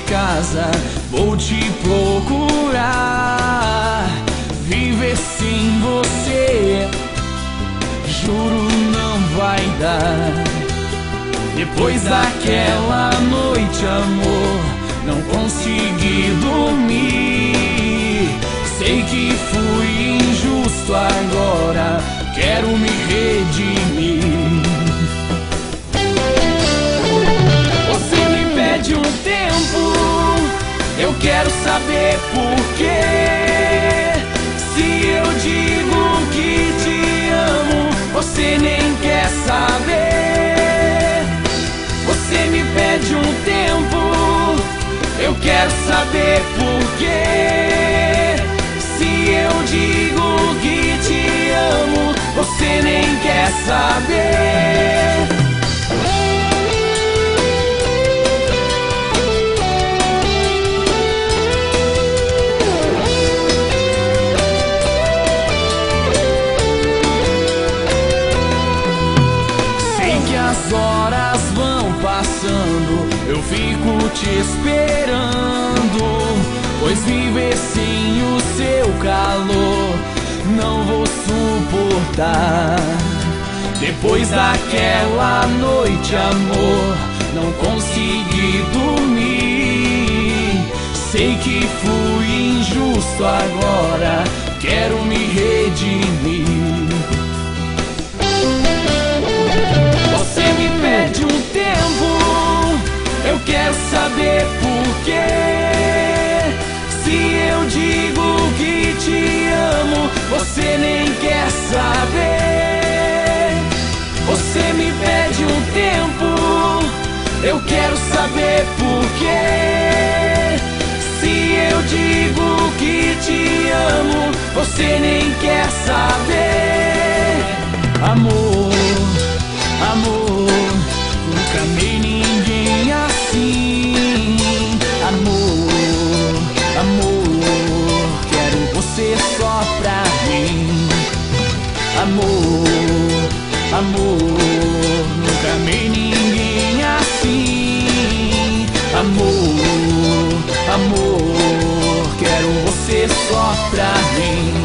casa, vou te procurar. Viver sem você, juro não vai dar. Depois daquela noite, amor, não consegui dormir. Sei que fui injusto, agora quero me redimir. Você me pede um tempo, eu quero saber porquê. Se eu digo que te amo, você nem quer saber. Você me pede um tempo, eu quero saber porquê. Se eu digo que te amo, você nem quer saber. Sei que as horas vão passando, eu fico te esperando, pois viver sem o seu calor não vou suportar. Depois daquela noite, amor, não consegui dormir. Sei que fui injusto, agora quero me redimir. Você me pede um tempo, eu quero saber porquê. Se eu digo que te amo, você nem quer saber. Você me pede um tempo, eu quero saber porquê. Se eu digo que te amo, você nem quer saber. Amor, amor, nunca amei ninguém assim. Amor, amor, quero você só pra mim. Amor, amor, nunca amei ninguém assim. Amor, amor, quero você só pra mim.